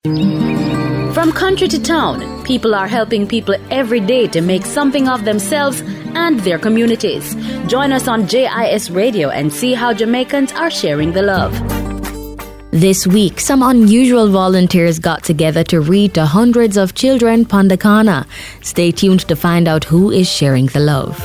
From country to town, people are helping people every day to make something of themselves and their communities. Join us on JIS Radio and see how Jamaicans are sharing the love. This week, some unusual volunteers got together to read to hundreds of children Pandakana. Stay tuned to find out who is sharing the love.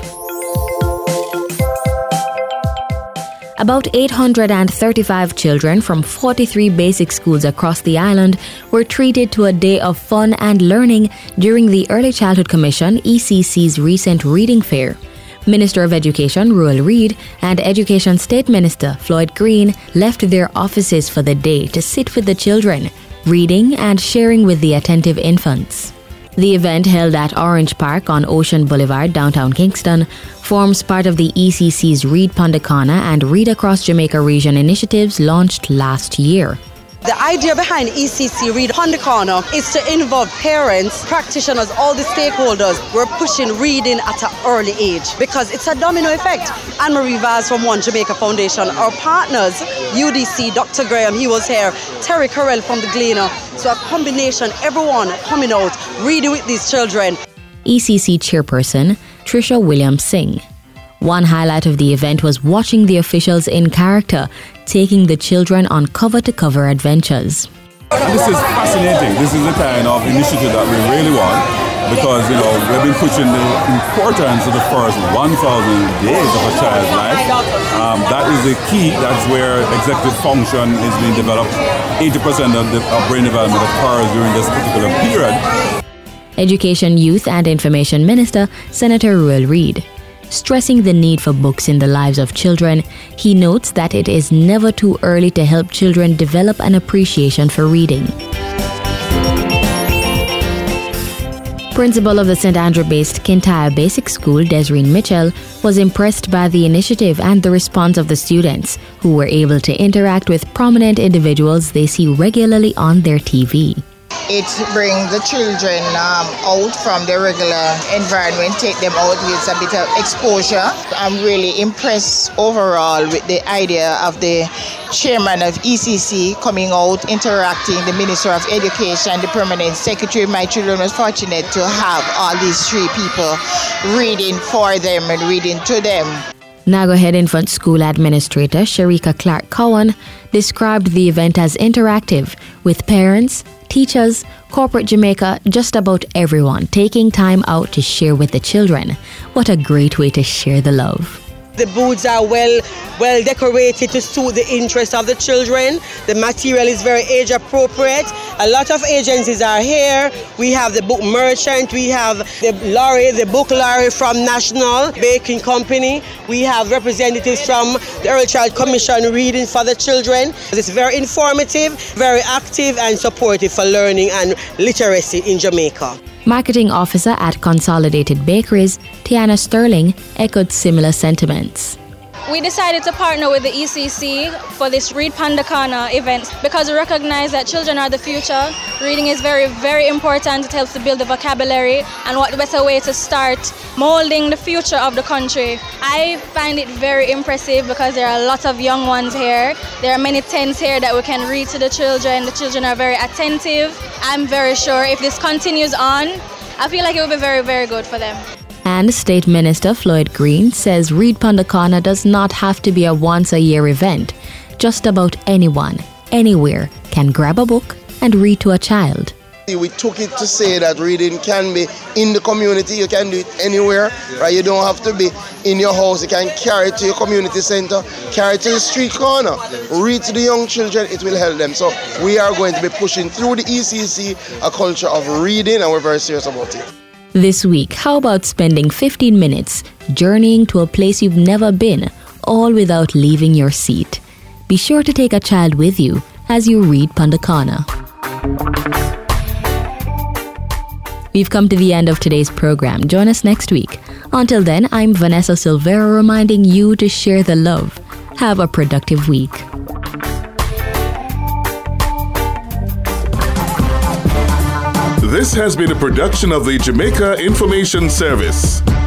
About 835 children from 43 basic schools across the island were treated to a day of fun and learning during the Early Childhood Commission ECC's recent reading fair. Minister of Education Ruel Reid and Education State Minister Floyd Green left their offices for the day to sit with the children, reading and sharing with the attentive infants. The event, held at Orange Park on Ocean Boulevard, downtown Kingston, forms part of the ECC's Read Pandakana and Read Across Jamaica Region initiatives launched last year. The idea behind ECC Read Pandakana is to involve parents, practitioners, all the stakeholders. We're pushing reading at an early age because it's a domino effect. Anne-Marie Vaz from One Jamaica Foundation, our partners, UDC, Dr. Graham, he was here, Terry Carell from the Gleaner. So a combination, everyone coming out, reading with these children. ECC chairperson Trisha Williams Singh. One highlight of the event was watching the officials in character, taking the children on cover-to-cover adventures. This is fascinating. This is the kind of initiative that we really want because, we've been pushing the importance of the first 1,000 days of a child's life. That is the key. That's where executive function is being developed. 80% of brain development occurs during this particular period. Education, Youth and Information Minister Senator Ruel Reid. Stressing the need for books in the lives of children, he notes that it is never too early to help children develop an appreciation for reading. Principal of the St. Andrew-based Kintyre Basic School, Desreen Mitchell, was impressed by the initiative and the response of the students, who were able to interact with prominent individuals they see regularly on their TV. It brings the children out from their regular environment, take them out with a bit of exposure. I'm really impressed overall with the idea of the chairman of ECC coming out, interacting, the Minister of Education, the permanent secretary. My children was fortunate to have all these three people reading for them and reading to them. Nago Head Infant School Administrator Sharika Clark Cowan described the event as interactive, with parents, teachers, corporate Jamaica, just about everyone taking time out to share with the children. What a great way to share the love. The booths are well decorated to suit the interest of the children. The material is very age appropriate. A lot of agencies are here. We have the book merchant, we have the book lorry from National Baking Company. We have representatives from the Early Child Commission reading for the children. It's very informative, very active and supportive for learning and literacy in Jamaica. Marketing Officer at Consolidated Bakeries, Tiana Sterling, echoed similar sentiments. We decided to partner with the ECC for this Read Pandakana event because we recognize that children are the future. Reading is very, very important. It helps to build the vocabulary, and what better way to start molding the future of the country. I find it very impressive because there are a lot of young ones here. There are many tents here that we can read to the children. The children are very attentive. I'm very sure if this continues on, I feel like it will be very, very good for them. And State Minister Floyd Green says Read Pandakana does not have to be a once-a-year event. Just about anyone, anywhere, can grab a book and read to a child. We took it to say that reading can be in the community, you can do it anywhere, right? You don't have to be in your house, you can carry it to your community center, carry it to the street corner, read to the young children, it will help them. So we are going to be pushing through the ECC a culture of reading, and we're very serious about it. This week, how about spending 15 minutes journeying to a place you've never been, all without leaving your seat? Be sure to take a child with you as you read Pandakana. We've come to the end of today's program. Join us next week. Until then, I'm Vanessa Silvera reminding you to share the love. Have a productive week. This has been a production of the Jamaica Information Service.